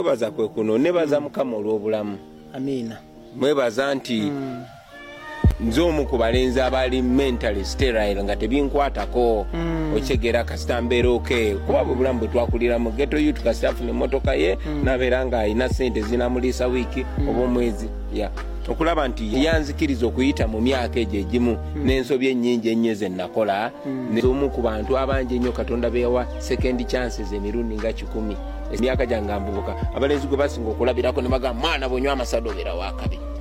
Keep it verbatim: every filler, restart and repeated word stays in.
okubaza kwe kuno nebaza mukama olw'obulamu. Amina. Mwebaza nti mm. nze omu ku balenzi abali mentally sterile nga tebinkwatako mm. okigera kasita mbeera oke kuba bwe bulamu bwe twakuliramu ghetto youth kasita afuna emmotoka ye mm. nabeera nga alina ssente zinamuliisa wiiki mm. oba omwezi ya okulaba nti yanzikiriza okuyita mu myaka egyo egimu mm. n'ensobi ennyingi ennyo ze nakola mm. n'omu ku bantu abangi ennyo Katonda be yawa second chances emirundi nga kikumi emyaka gyange mbubuka abalenzi gwe basinga okulabirako ne bagamba mwana bw'onywa amasado obeera wakabi.